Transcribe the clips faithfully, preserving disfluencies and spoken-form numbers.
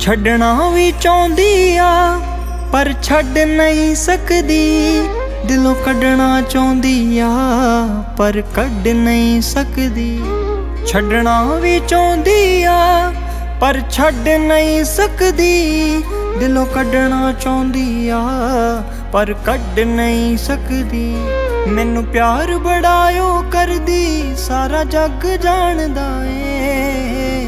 छड्डना भी चाहुंदी आ पर छड्ड नहीं सकदी, दिलों कड्डना चाहुंदी आ पर कड्ड नहीं सकदी। छड्डना भी चाहुंदी आ पर छड्ड नहीं सकदी, दिलों कड्डना चाहुंदी आ पर कड्ड नहीं सकदी। मैनू प्यार बड़ा ओ करदी सारा जग जानदा ए,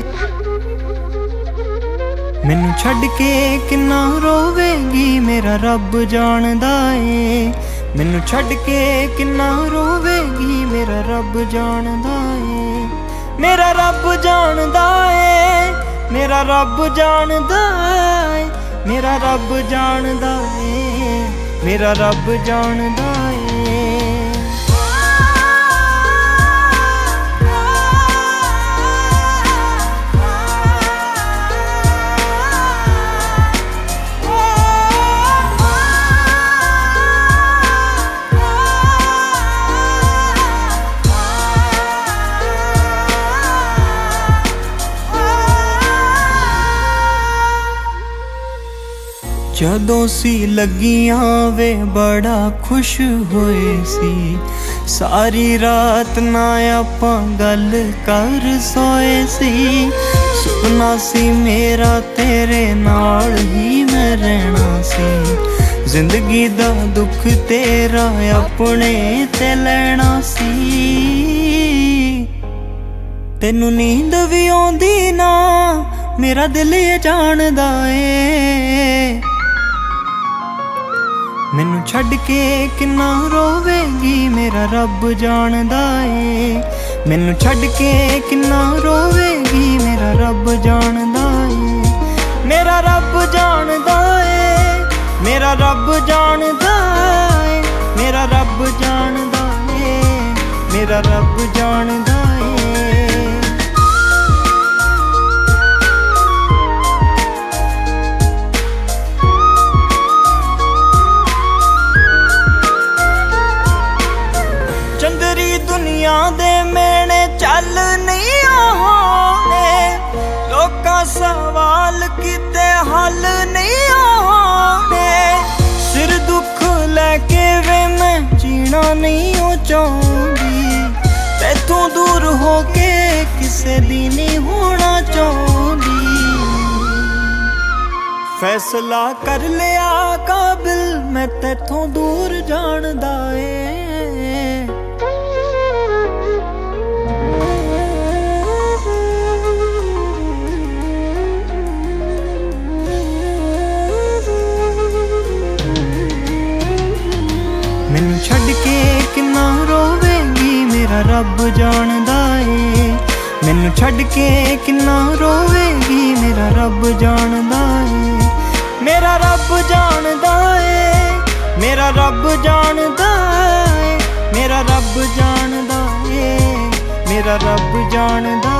मैनू छड्ड के किन्ना रोवेगी मेरा रब जानदा ए। मैनू छड्ड के किन्ना रोवेगी मेरा रब जानदा ए, मेरा रब जानदा ए, मेरा रब जानदा ए, मेरा रब जानदा ए, मेरा रब जानदा ए। जदों सी लगियां वे बड़ा खुश होए सी, सारी रात ना आपां गल कर सोए सी। सुपना सी मेरा तेरे नाल ही मैं रहना सी, जिंदगी दा दुख तेरा अपने ते लेना सी। तेनू नींद भी आउंदी ना मेरा दिल ये जानदा ए, मैनू छड्ड के किन्ना रोवेगी मेरा रब जानदा ए। मैनू छड्ड के किन्ना रोवेगी मेरा रब जानदा ए, मेरा रब जानदा ए, मेरा रब जानदा ए, मेरा रब जानदा ए, मेरा रब जानदा ए। चंदरी दुनिया दे मेने चल नहीं होने, लोका सवाल किते हल नहीं होने। सिर दुख लैके वे मैं जीना नहीं हो चाहती, तैथों दूर होके किसे दी नहीं होना चाहती। फैसला कर लिया काबिल मैं तैथों दूर जानदा ए, मैनू छड्ड के किन्ना रोवेगी मेरा रब जानदा ए। मैनू छड्ड के किन्ना रोवेगी मेरा रब जानदा ए, मेरा रब जानदा ए, मेरा रब जानदा ए, मेरा रब जानदा ए, मेरा रब जानदा।